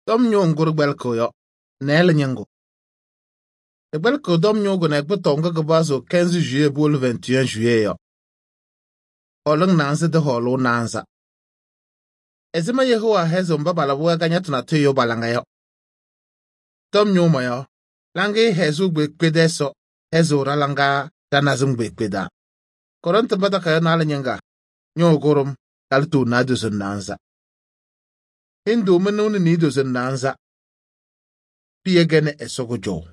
Dom nyongur gbelko yo, nele nyengo. Gbelko dom nyogo na ekbetonga gebazo 15 juillet boule 21 juillet yo. Oleng nanze de holo nanza. Ezima Yehowa hezo mbabala buwa ganyatu na tuyo balanga yo. Dom nyoma yo, langi hezu gbekpedeso, hezo ralanga danazum gbekpeda. Korante bataka yo nale nyenga, nyogorum, kaltu na dusun nanza. Hindu menuni ni dusun nanza. Piye gene esoko jo.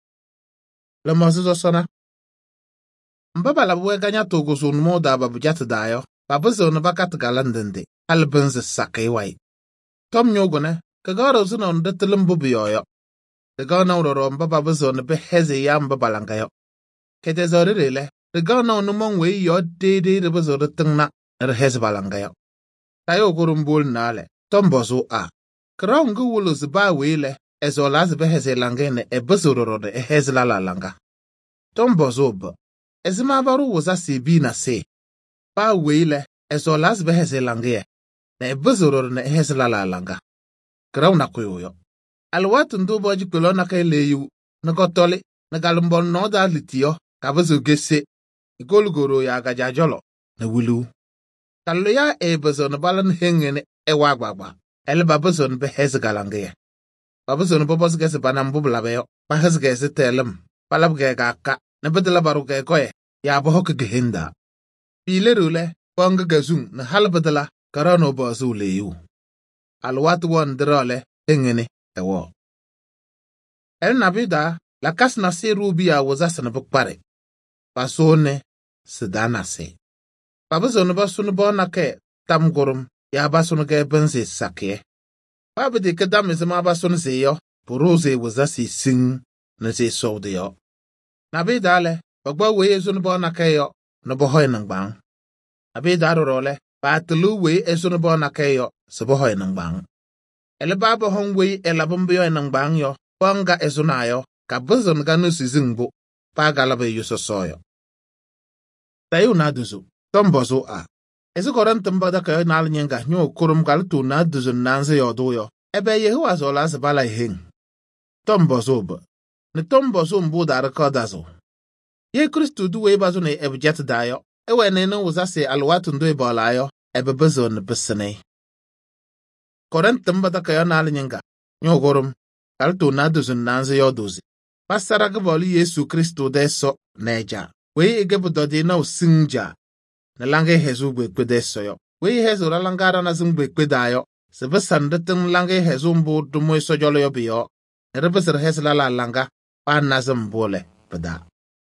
Lamazuzo sona. Mbabala buwe ganyatu guzun moda babujatu dayo, babuzon bakat galandende, albenze sakewai. Tom nyogone, kagaro zuna ondetilim bubiyoyo. Degana uroro mbabuzon be heze ya mbabalanga yo. Kete zorirele, degana onumong we yo dede rebuzoro tingna, heze balanga yo. Tayo gurumbul nale, tom bozo a. Kraungu wulu ziba wele, ezolaz be heze langene buzoro de heze lalanga. Tom bozo ba. Ezima baru woza sibi na se. Pa wele, ezolaz be heze lange, na buzoro na heze lalanga. Krauna kuyo. Alwatu ndubo jikolo na kai leyu, na gotole, na galumbon no da litiyo, kabazu gese, igolugoro ya gajajolo, na wulu. Kalu ya bezon balan hengene wagbagba, babazon be hez galange. Babazon bobos gese banambu blabeyo, pa hez gese telem, palab ge gaka, na bedela baru ge koye, ya bohok gehinda. Pile rule, pong gazung na halbedela, karano bozu leyu. Alwatu won drole, hengene. Ewo. El nabida, la kas na se rubia waza na bukpare. Pasone, sedana se. Babazon basunu bona ke, tam gurum, ya basunu ke benze sakye. Babidi ke dam izema basunu se yo, puruze waza si sing, na se sode yo. Nabida le, bagba weye zunu bona ke yo, na bohoy nang bang. Nabida role, batelu weye zunu bona ke yo, se bohoy nang bang. Ele baba hongwe elabumbiyo enang bangyo, wanga ezunayo, kabuzon ganu sizingbo, pagalabe yusosoyo. Tayu naduzu, tombozo a. Ezi korantumba kayo nal nyenga nyo kurum kaltu naduzu nanze yodoyo, ebe Yehowa zola zibala ihing. Tombozo ba. Ni tombozo mbu darakodazo. Ye Kristu duwe bazo ne ebjet dayo, ewe nene uzase alwatu ndwe bolayo, ebe bezon besene. Korantum bataka yo nal nyenga, nyogorum, kaltu naduzun nanze yodozi. Pasara gboli Yesu Kristo deso neja. Wei egebu dodi na usinja. Na lange hezu gbekpedeso yo. Wei hezu ralangara na zungbekpedayo. Sebe sandetung lange hezu mbu dumoy sojolo yo biyo. Nerebesir hezla la langa, pa nazem bole, peda.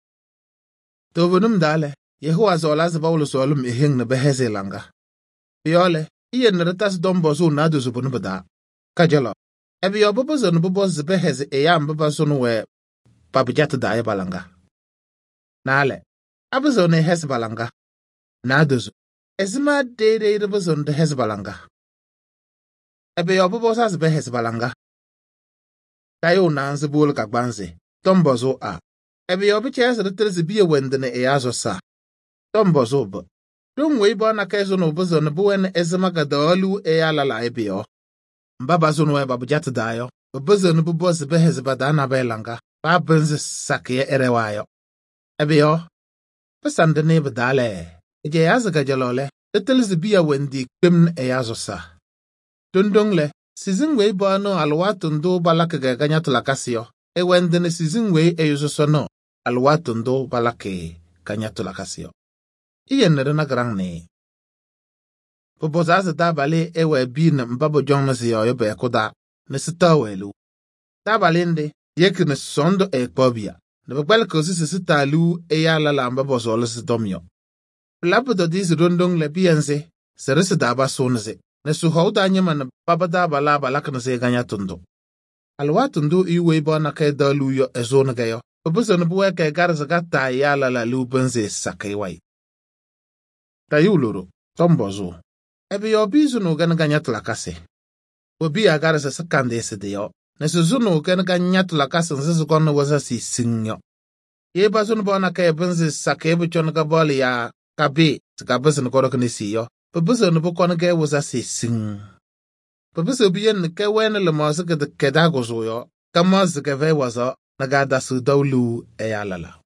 Tobunum dale, Yehowa zola zibawulu solum ihing na beheze langa. Biyole, iye neretas dombozu naduzu bunu beda. Kajalo. Ebi yo bobozo nuboboz zibeheze eyam bobozo nuwe babijatu daye balanga. Nale. Abuzo ne hez balanga. Naduzu. Ezima dede bobozo nde hez balanga. Ebi yo bobozo zibeheze balanga. Tayo nanzi bulu kagbanze. Tombozo a. Ebi yo biches ritrizi biye wendene eyazo sa. Tombozo ba. Dung weibo na kezo nubozo nubuwen ezima gadolu eyalala ebi yo. Mbaba zunwe babujatu dayo, babuzun buboz behez badana belanga, babunz sakye erewayo. Ebiyo, pasande ne badale, eje yazaga jalole, little biya wendi kwimn eyazosa. Dundungle, sizingwe bono alwatundo balake ganyatu lakasio, wendene sizingwe eyuzosono, alwatundo balake ganyatu lakasio. Iyen na grangne. Bobozaze dabale ewe bin mbabo jongna ziyo be kuda ne sitawelu dabalinde yekne sondo ekpobia ne bagbal kosi sitalu eyala la mbabo zolo sidomyo labu do dis rondong le bienze serese daba sonze ne su hauda nyama ne baba dabala balakna ze ganya tundo alwa tundo iwe bona ke dalu yo ezona gayo bobozo ne buwe ke garza gata yala la lu benze sakaiwai tayuluru tombozo. Ebi yo bizu no gan ganyat lakase. Obi agara sa sakande ese de yo. Nesuzu no gan ganyat lakase nsesu kono waza si sinyo. Ye bazu no bona ka ebunzi sakebu chon ka boli ya kabe. Tika buzu no koro kani si yo. Buzu no bukono ke waza si sing. Papiso bien ke wen le mose ke de kedago zo yo. Kamaz ke ve waza na gada su dawlu eyalala.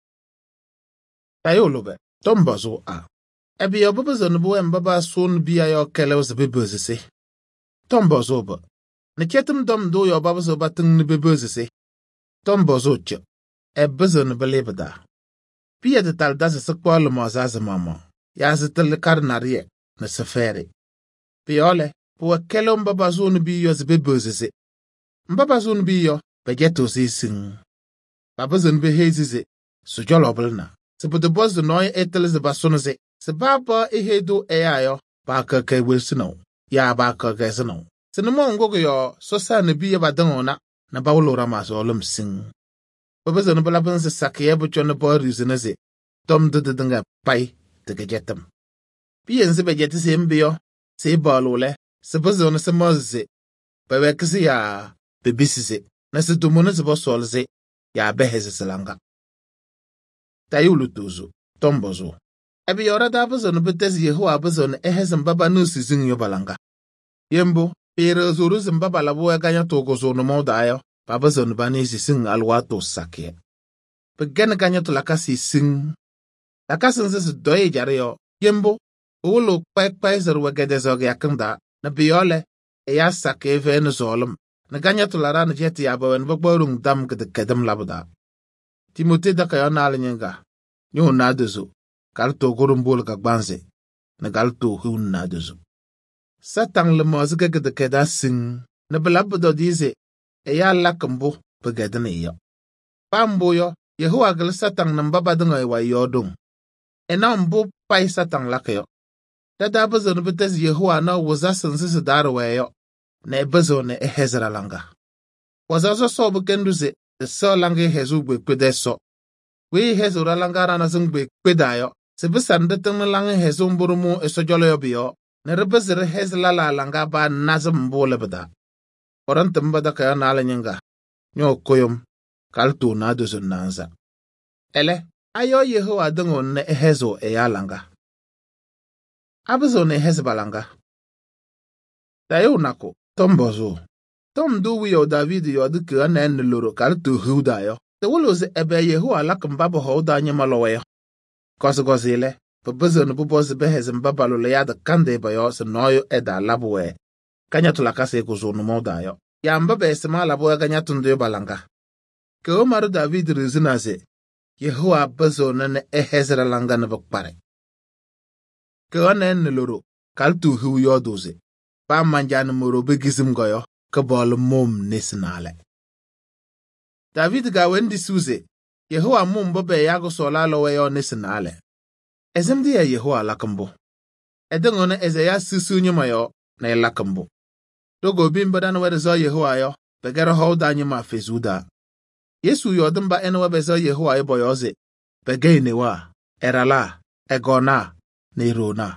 Tayo lobe. Tombazo a. Ebi yo papiso nbu mbaba sun biya yo kele os bebezese. Tombazo ba. Ne chetum dom do yo papiso batung ne bebezese. Tombazo che. Ebizo ne belebda. Pia de tal da se kwa le mozaze mama. Ya se tel karnarie ne sefere. Piole. Puwa kele mbaba zon bi yo zbebezese. Mbaba zon bi yo begeto se sing. Papa zon be hezize. Sujolo blna. Se po de boz de noy etel ze basonze. Se baba ehedo eyayo. Baka ke wilsino. Ya baka ke sino. Se no mo ngogo yo so sa ne bi ba dangona na bawlo ramaso olum sing. Papa zon bala ben se sakiye bu chone bo rizinaze. Tom de dinga pai de gejetam. Bi enze begeti se mbio. Se balole. Se bazone se moze. Bewe kisi ya bebisize. Na se dumone se bo solze. Ya beheze selanga. Tayulu tuzu. Tombozo. Ebi yora da bazone betezi Yehowa bazone eheze mbaba nusi zingyo balanga. Yembo. Pere zuru zimbaba labo ya ganya togo zono moda ayo. Baba zone banisi sing alwato sakye. Begene ganya to lakasi sing. Lakasi nse doye jare yo. Yembo. Ulo kpai zeru wegede zoge yakanda. Na biole. Ya sakye vene zolum. Na ganya to lara na jeti yabawen bagbarung dam gede kedem labuda. Timote da kayo na alinyenga. Nyo nadezo. Kalto gurumbol kagbanze. Na galto hun nadezo. Satang le mozga gede keda sing. Na belabudo dize. Ya lakambo begedene yo. Pambo yo. Yehowa gel satang nambaba dunga ewa yodung. Ena mbo pai satang lakayo. Dada bezon betes Yehowa na waza sensi darwe yo. Na bezone ehezra langa. Wazazo so bekenduze. De so lange hezu bekwede so. We hezu ralanga rana zung bekweda yo. Se besande teng lange hezu mburumu esojolo yo biyo. Ne rebezere hezlala langa ba nazem mbole beda. Orantum bada kaya nala nyinga. Nyo koyom. Kaltu na duzun nanza. Ele. Ayo Yehowa dungon ne ehezo eyalanga. Abezo ne hezbalanga. Tayo nako. Tombozo. Tom duwi yo David yo dike anen loro kaltu huda yo. Te woloze ebe Yehowa lakambabo hoda nyamalowe yo. Kosgozile. Pabezo ne buboze behez mbabalo le yada kande ba yo se noyo eda labwe. Kanyatu lakase kuzonu moda yo. Ya mbabe esema labwe kanyatu ndoyo balanga. Ke omaru David rizinaze. Yehowa bezo ne ehezra langa ne bakpare. Ke anen loro kaltu hu yo doze. Pa manjane moro begizim goyo. Kabol mom nesinale. David ga wendi suze. Yehowa mom bobe yago solalo weyo nesinale. Ezemdi ya Yehowa lakambo. Edengone eze ya susu nyuma yo na elakambo. Dogo bimbadan werezo Yehowa yo. Begero holda nyuma fezuda. Yesu yo dimba enwe bezo Yehowa yo boyoze. Begeinewa. Erala. Egona. Nerona.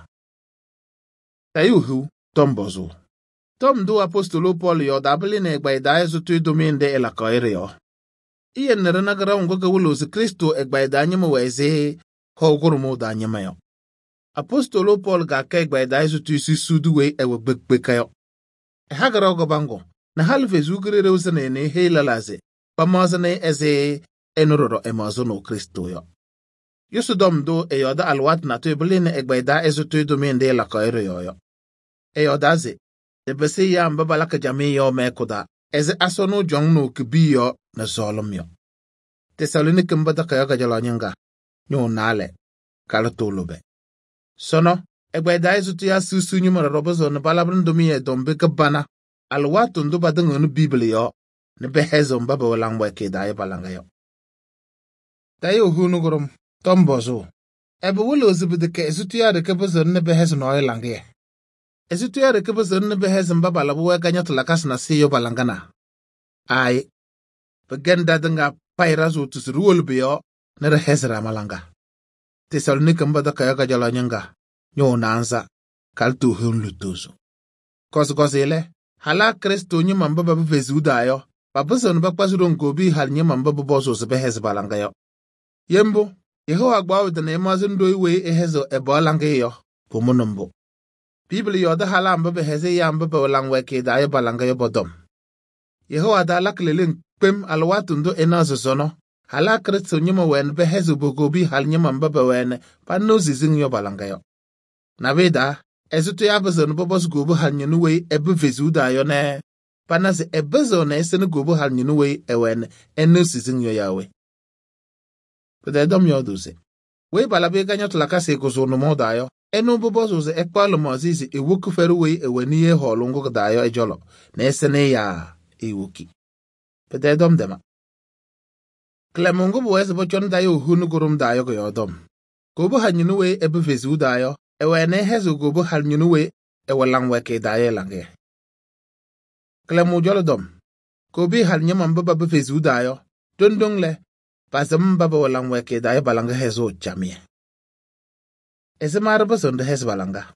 Tayuhu. Tombozo. Tom do apostolo Paul yo dabili ne egbaida ezutu dominde elakoire yo. Iye nere nagara ungoge wulozi Kristo egbaida nyema weze hogurumu da nyema yo. Apostolo Paul ga ke egbaida ezutu isi suduwe ewe bekbeka yo. Hagara ogobango na halvezu gere uzene ne heilalaze pamazane eze enuroro emazono Kristo yo. Yusudom do eyoda alwat na to ebili egbaida ezutu dominde elakoire yo. Eyodaze de bese ya mbaba laka jami yo mekuda. Eze asono jong no kibi yo na zolom yo. Tesalonike mbada kaya gajalanyanga. Nyo nale. Kalatolobe. Sono. Egbaida izutu ya susu nyumara robozo na balabrandomi e dombe kabana. Alwatu ndo badang nu bibli yo. Ne behezo mbaba walangwa ke daye balanga yo. Tayo hunugurum. Tombozo. Ebe wulo zibidike izutu ya rekebezo ne behezo no oy lange. Ezitu ya rekebezo ne behez mbaba labuwe ganyatu lakas na siyo balangana. Ay. Begenda denga pairazo tusiruol biyo ne rehezra malanga. Tesalonike mbada kaya gajalanyanga. Nyo nanza. Kaltu hun lutuzo. Kosgozile. Hala Kristo nyuma mbaba bevezuda yo. Babezo nbakpazuro ngobi hal nyuma mbaba bozo zibehez balanga yo. Yembo. Yehowa gbawo dana emazo ndo iwe ehezo ebo alanga yo. Pomonombo. Bibli yo da halam ba heze yam ba walang weke da yo balanga yo bodom. Yehowa da lak lelin pem alwatundo enazo zono. Hala kretso nyuma wen be hezu bogobi hal nyuma mbaba wen pa no zizing yo balanga yo. Na veda, ezuto ya bezon bobos gobo hal nyunu wei ebe vezu da yo ne. Pa na ze ebezo na esene gobo hal nyunu wei ewen eno zizing yo yawe. Pede dom yo doze. Wei balabe ganyo tlaka se gozo no mo da yo. Eno bobos oze ekpalo mozizi ewoku feru wei eweni ye holungo da yo ejolo. Na esene ya ewoki. Pede dom dema. Klemungu buweze bochon dayo hunu gurum dayo go yodom. Gobo hal nyunu wei ebe vezu dayo. Ewene hezu gobo hal nyunu wei ewalang weke dayo lange. Klemu jolo dom. Gobi hal nyama mbaba vezu dayo. Dondong le. Pasam mbaba walang weke dayo balanga hezu chamie. Ese maraba sonde hez balanga.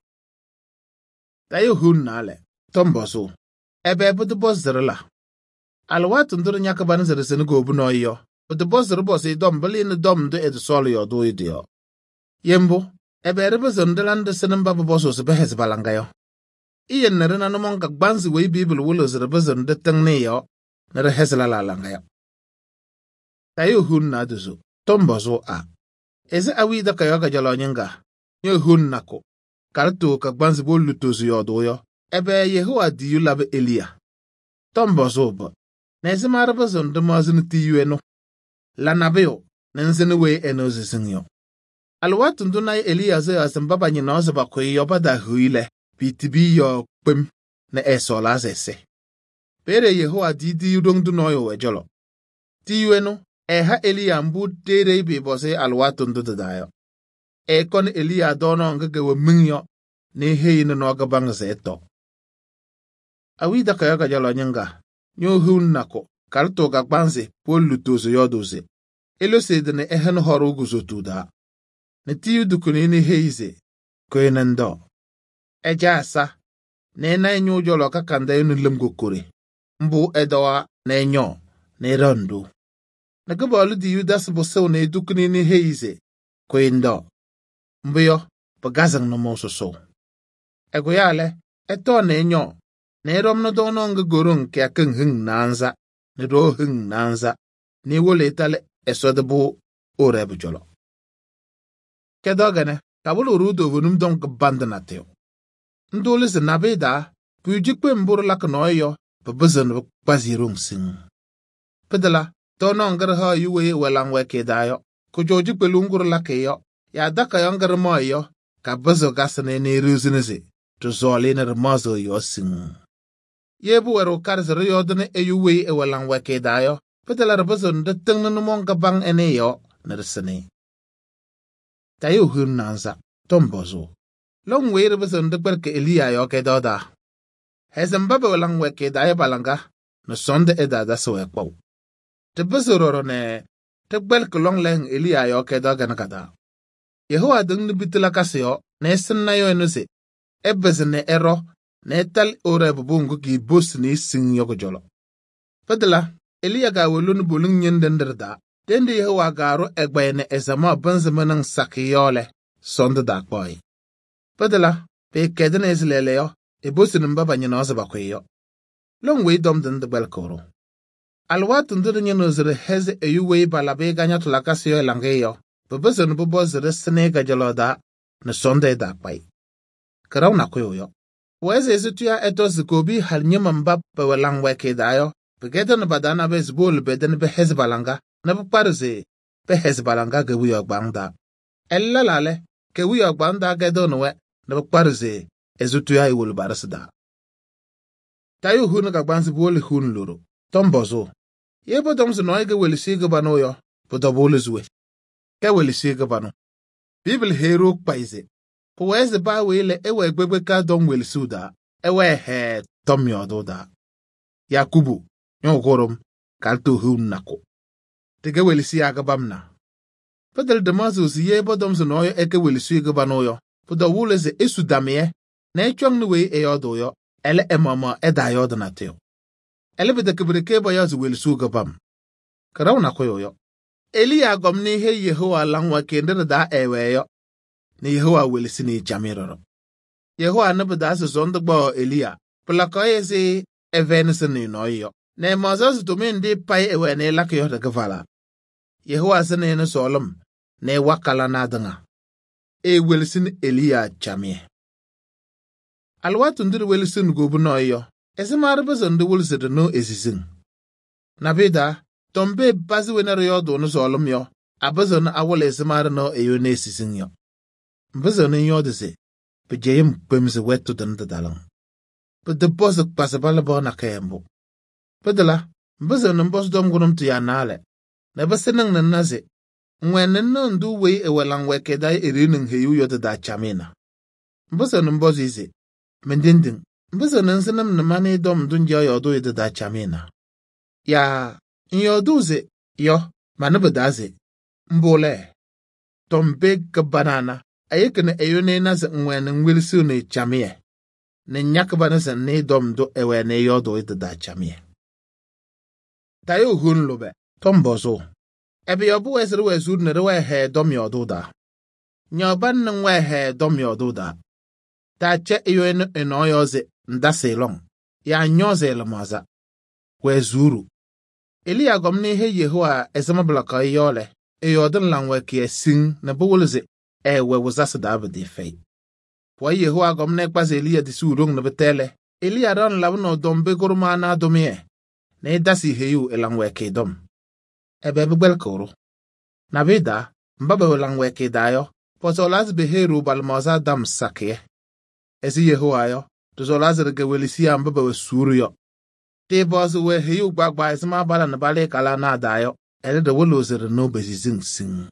Dayo hun nale. Tombosu. Ebe budu bos zirla. Alwatu nduru nyaka bani zirisini gobu no iyo. Budu bos ziribosi dom bali ni dom du edu soli yo du idiyo. Yembo. Ebe riba zonde lande sini mbaba bosu sibe hez balanga yo. Iyen nere na numonga gbanzi wei bibel wulo ziriba zonde tengni yo. Nere hez lalanga yo. Dayo hun na duzu. Tombosu a. Eze awida kayoga jalo nyinga. Nyo hun nako. Kartu ka gbanzi bolu tozu yo do yo. Ebe Yehowa diyu labe Elia. Tombosu ba. Neze maraba zonde mazini tiyu eno. Lanabeo. Nenzini wei eno zisingyo. Alwatu nduna Elia zo ya zimbaba nyina oziba kwe yo bada huile. Bitibi yo kwem. Na esola zese. Pere Yehowa di udong du noyo wejolo. Tiyu eno. Ha Elia mbu tere ibe bose alwatu ndu dayo. Kon Elia dono ngege we mingyo. Ne hei no noga bang zeto. Awida kayoga jalo nyinga. Nyo hun nako. Karto gagbanze. Polu tozo yodoze. Elo sedene ehen horo guzotu da. Ne tiyu dukuni ni heize. Kwenendo. Asa. Ne na enyo jolo kakanda yonu lemgo kore. Mbu edawa na enyo. Ne rondo. Nagabolu di yudas bosew ne dukuni ni heize. Kwendo. Mbuyo. Bagazang no moso so. Egoyale. Eto na enyo. Ne rom no dono nga gorong kya keng hing nanza. Ne ro hing nanza. Ni wole tale esodebo orebu jolo. Kedogene. Kabulu rudo vunum don gbandana teo. Ndole se nabeda. Pujikwe mburu lak noyo. Babazan bazirung sing. Pedala. Tono ngar ha yuwe walang weke dayo. Kujoji pelungur lake yo. Ya daka yongar mo yo. Kabazo gasane ne ruzinese. To zoli na ramazo yo sing. Yebu wero karzere yodene yuwe walang weke dayo. Pedala rabazo ndateng nanumonga bang ene yo. Narsane. Tayo hun nanza. Tombozo. Long way rabazo ndakberke Elia yo ke doda. Hezembaba walang weke dayo balanga. No sonde edada soe kwau. Te bezororo ne, te gbelke long leng Elia yo ke doga nakada. Yehowa dung ni bitila kasyo, ne sinna yo enuse. Ebeze ne ero, ne tal ore bubungu ki bus ni sing yo jolo. Fadela, Elia ga welun bulung nyendenderda. Dende Yehowa garo egbe ne ezama banzemenang sakiyole, sonde da koi. Fadela, pe kedene ezlele yo, e bus ni mbaba nyinoze bakwe yo. Long way dom den de gbelkoro. Alwatu nduru nyeno zire heze eyuwe balabe ganya tulakasi yo elange yo. Bubeze nububo zire sinega jaloda na sonde da kwai. Karau na kuyo yo. Weze ezitu ya eto zikobi hal nyema mbaba walang weke dayo. Begeda na badana bezbol beden be heze balanga. Na buparze be heze balanga gewu yo gbangda. Elalale kewu yo gbangda gedo nwe na buparze ezitu ya iwulu barasida. Tayo hunu gagbanzi boli hunu luru. Tombozo. Yebo domsu no ege welisiga bano yo. Podobole zwe. Ke welisiga bano. Bible hero paize. Poweze ba wele ewe gbegbe ka dom welisuda. Ewe he tom yodo da. Yakubu. Nyogorom. Kalto hun nako. Tege welisi aga bamna. Pedel demazo si yebo domsu no yo ege welisiga bano yo. Podobole ze esu damye. Na echong niwe eyodo yo. Ele emama edayodo na teo. Ele bide kibrike ba yazu welisuga bam. Karau na koyo yo. Elia gomni he Yehowa langwa kendere da ewe yo. Ni Yehowa welisini jamiroro. Yehowa ne bedas zondgbo Elia. Plaka yesi evensen no yo. Ne mazas tumindi pai ewene lakyo de gevala. Yehowa sene ne solom ne wakala nadanga. E wilsin Elia chamie. Alwatundir wilsin gobuno yo. Esimar bezonde wulsede no esisin. Nabida, tombe basi wenere yo do no solom yo. Abazon awole esimar no eyo ne esisin yo. Mbezon yo dese. Pejeyim pemse wetu den de dalang. Pe de bos pasabala bona kembo. Pedela, mbezon mbos dom gunum tu ya nale. Na besenang na naze. Ngwenen no ndu wei ewelang wekedai irining heyu yo da chamina. Mbezon mbos ize. Mendinding. Mbezon nsenam na mani dom dunja yo do da chamina. Ya, nyoduze yo manabedaze. Mbole. Tombe ke banana. Ayekene eyone nase ngwenen wilsu ne chamie. Ne nyakbana se ne dom do ewene yo do da chamie. Tayo hun lobe. Tombozo. Ebe yobu wesere wesud ne we he dom yo do da. Nyoban ne we he dom yo do da. Ta che eyone eno yoze ndase long. Ya nyoze le maza. Wezuru. Elia gomni he Yehowa esamabla yole. Eyoden langwe ki sing na buwulze. We wazasa David fei. Wa Yehowa gomne kpas Elia di surung na betele. Elia ran labno dombe gurma na domie. Ne dasi heyu elangwe ke dom. Ebe bebel koro. Na vida, mbaba elangwe ke dayo. Pozolas beheru balmaza dam sakye. Ezi Yehowa yo. Tuzolas regewelisia mbaba we suru yo. Te bozu we heyu gbagba esma bala na bale kala na dayo. Ele de wolozere no bezizing sing.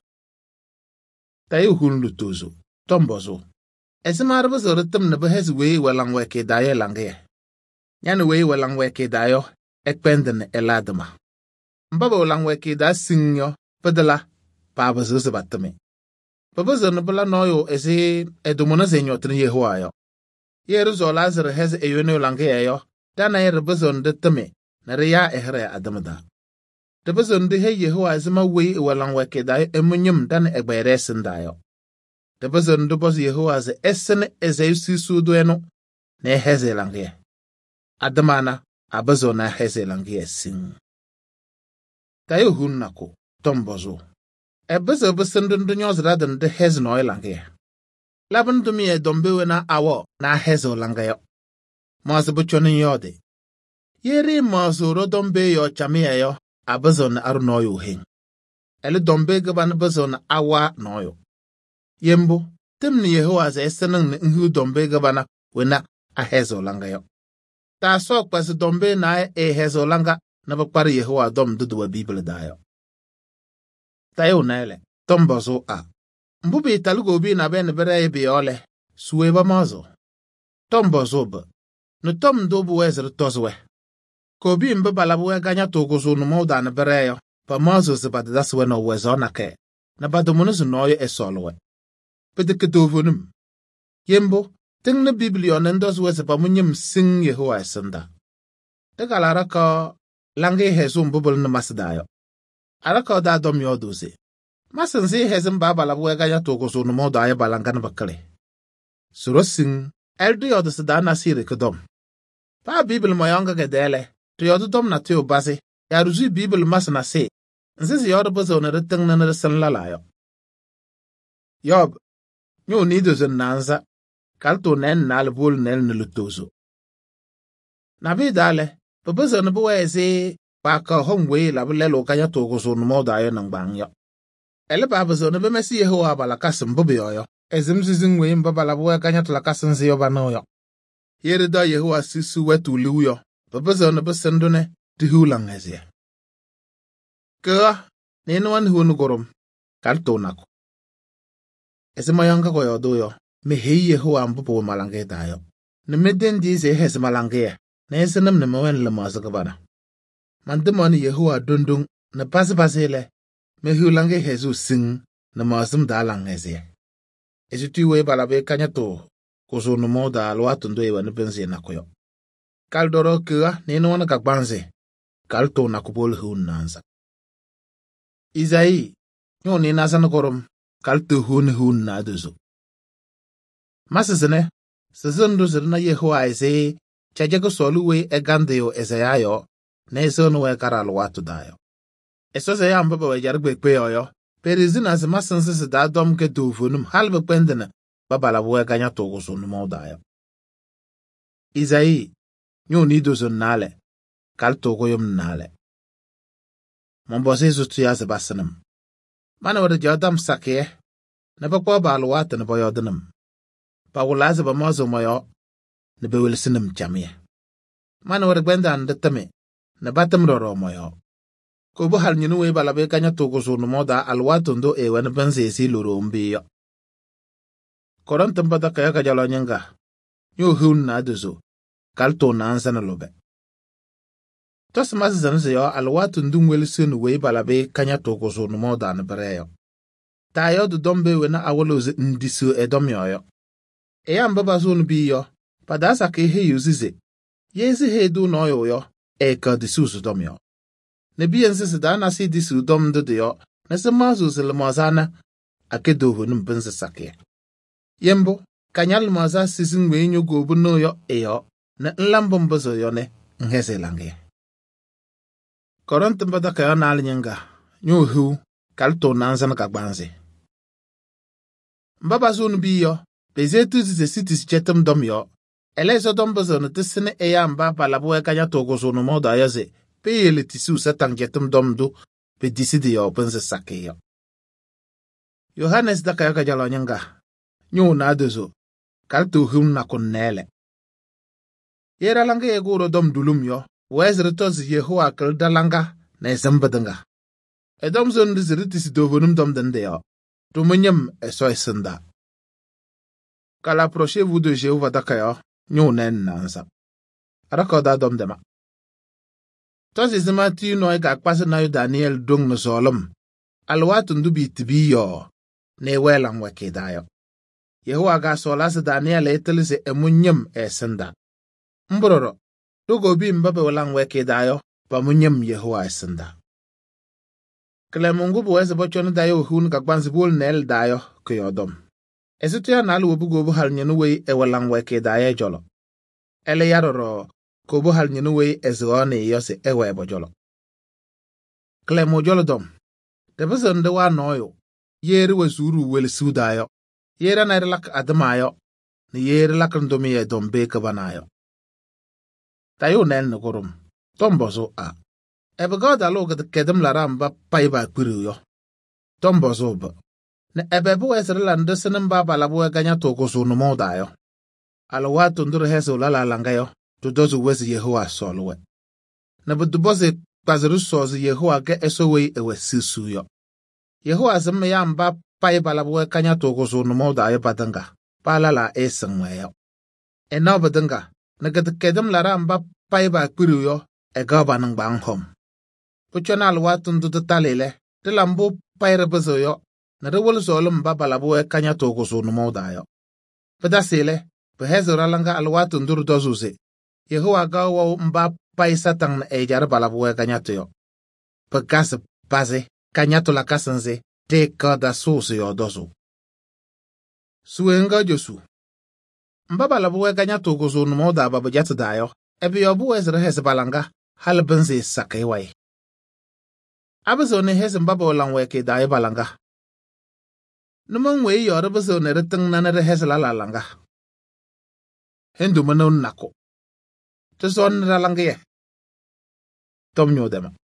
Tayo hun lutozo. Tombozo. Esimar bezore tem ne behes wei welangwe ke dayo lange. Nyane wei welangwe ke dayo. Ekpenden eladema. Mbaba welangwe ke da singyo. Pedela. Paba zose batame. Paba zone bela noyo esi edumona zenyo tini Yehowa yo. Yeru zo lazere hez eyone lange yo. Dana yere bezon de teme. Nere ya ehre adamada. De bezon de he Yehowa ezima wei welangwe ke dayo emunyum dana egbere sendayo. De bezon de bos Yehowa ze esene ezeusi sudueno. Ne heze lange. Adamana. Abazona heze lange sing. Tayo hun nako. Tombozo. Ebezo besendun dunyo zraden de hez no lange. Laban dumi dombewe na awo na hezo lange yo. Mazo buchoni yode. Yeri mazo rodombe yo chamie yo. Abazon aru noyo hing. Ele dombe gaban bazon awa noyo. Yembo. Timni Yehowa ze esenang ni nhu dombe gabana wena a hezo lange yo. Ta so kpas dombe na hezo langa na bakpari Yehowa dom duduwa Bible dayo. Tayo nele, tombozo a. Mbubi talugo bi na ben bere biole, suweba mazo. Tombozo ba. No tom dobu wezer tozwe. Kobi mbabalabu ganya togozo no moda na bere yo, pa mazo se badaswe no wezo na ke. Na badomunusu noyo esolwe. Pedeke dovunum. Yembo. Ting na Biblion endos wese pa munyem sing Yehowa esenda. Teka laraka lange hezu mbubul na masdayo. Araka da dom yoduze. Masenzi hezim baba la buega ya togozo no moda ya balangana bakale. Suro sing eldu yodus da na sire kedom. Pa Bible moyanga gedele. To yodu dom na teo base. Ya ruzi Bible masna se. Nzizi yodu bozo na riting na narisan lalayo. Yob. Nyo nido zen nanza. Kalto nen nal bol nel nulutozo. Nabi dale, papazo nubuwe ezi paka hongwe labulelo kanya togozo numoda ayo nang bangyo. Ele papazo nube mesi Yehowa balakasim mbubi yoyo. Ezimzizingwe mbabalabuwe kanya tulakasinzi yobanoyo. Yerida Yehowa sisu wetu liuyo. Papazo nube sendune tihulang ezi. Kwa, ninuan hunugorom. Kalto nako. Ezimayanga koyodoyo. Me hei Yehowa mbupo malange dayo. Nemeden dize hes malange. Nesenam ne mawen le mazagabana. Mandemoni Yehowa dundung ne pasipasele. Me hulange hezu sing ne mazum dalange ze. Ezutiwe balabe kanyato. Koso no moda alwa tundo ewa ne benze nakoyo. Kaldoro kua neno wana kakbanze. Kalto nakubol hun nanza. Izai. Nyo ni nasa nakorom. Kalto hun naduzo. Masisene, Sezondu zirna Yehua eze chajago soluwe egandeo ezeyayo na ezonu we karal watu dayo. Eso ze ya mbaba we jargbe kwe oyo. Perizina zimasense se da dom ke dovunum halbe kwendene babala we ganya togo sonu dayo. Isaïe nyo ni dozon nale kal togo yom nale. Mon bose zutu ya zebasenum. Mana wada jodam sakye na bakwa balwata na boyodanum. Pa wulaze ba mozo moyo na bewilsinum chamye. Mana wada gwenda andetame na batam roro moyo. Kobo hal nyinu we balabe kanya togo sonu moda alwatu ndo ewe na bensesi loro mbiyo. Korontum bada kaya kajalo nyanga. Nyo hun na dozo kal to na ansana lobe. Tos mas zanse yo alwatu ndu wilsinu we balabe kanya togo sonu moda na bereyo. Tayo du dombe we na awoloze ndisu edom yoyo. Eya mbaba sonu biyo padasa ke he yuzize. Yezi he du no yo eka disu dom yo. Ne biyen sisi da na si disu dom do yo na se mazu zile mazana ake dohu numbinse sake. Yembo kanyal maza sisi ngwe nyo gobu no yo eyo na nlambo mbozo yo ne nhese lange. Koronte mbada kaya na alinyenga nyo hu kalto nanzana kagbanze. Mbaba sonu biyo peze tuzi sitis chetem dom yo elezo dom bozo na tisine eya mba palabu kanya togo sonu moda yaze peyele tisu satang jetum domdu pe disidi yo benze sake yo. Yohanes da kaya kajalo nyanga nyo na adezo kalto hum na kunnele. Yera langa yeguro dom dulum yo wezre tozi Yehua kal dalanga na ezambadanga. Edom zon dizritisi dovonum dom dende yo. Tumanyam eso esenda. Kala approchez-vous de Jéhovah da kaya nyo nen nansa. Arakoda dom dema. Tosi zima ti no ga kpase na Daniel dong no solom. Alwatu ndubi tibi yo ne welang weke dayo. Yehua ga solase Daniel etelise emunyem esenda. Mbroro togo bi mbabe welang weke dayo pa munyem Yehua esenda. Klemungu buweze bochon dayo hun ga kwanzi bol nel dayo kuyodom. Esitu ya nalu wobugo bu hal nyenu wei ewelang weke dayo jolo. Ele yaroro kobo hal nyenu wei ezone yose ewe bojolo. Klemo jolo dom. Tebezonde wa noyo. Yeri wazuru wel sudayo. Yera na relak adamayo. Ni yeri lak ndomi ye dombe kabanayo. Tayo nel nukurum. Tombozo a. Ebe god aloga de kedem laramba paiba kuru Tombozo ba. Ne ebe bu esrelande senimba balabu ganya toko sunu modayo. Alawatu ndur heso lala langayo. Tudozu wezi Yehua solwe. Na buduboze paziru sozi Yehua ge esowe ewe sisu yo. Yehua zime ya mba paye balabu kanya toko sunu modayo badanga. Palala esengwe yo. Ena badanga. Na gade kedem laramba paye ba kuru yo. Egaba nang banghom. Puchona alwatu ndudu talele. Tilambu paye bezo yo. Na rewol solum ba balabu kanya toko sunu modayo. Pedasile. Behezo ralanga alwatu nduru dozuze. Yehua gawo mba paisa tang na ejar balabu kanyato yo. Pegas baze kanyato la kasenze te kada souse yo dozu. Suenga josu. Mba balabu kanyato gozo numo da babu jatu dayo. Ebi yobu ezre hes balanga hal benze sake wai. Abezo ne hes mbaba walang weke dayo balanga. Numang wei yore bezo ne reteng nanere hes lalalanga. Hendu manon nako. Tuzon ralange. Tom nyo dema.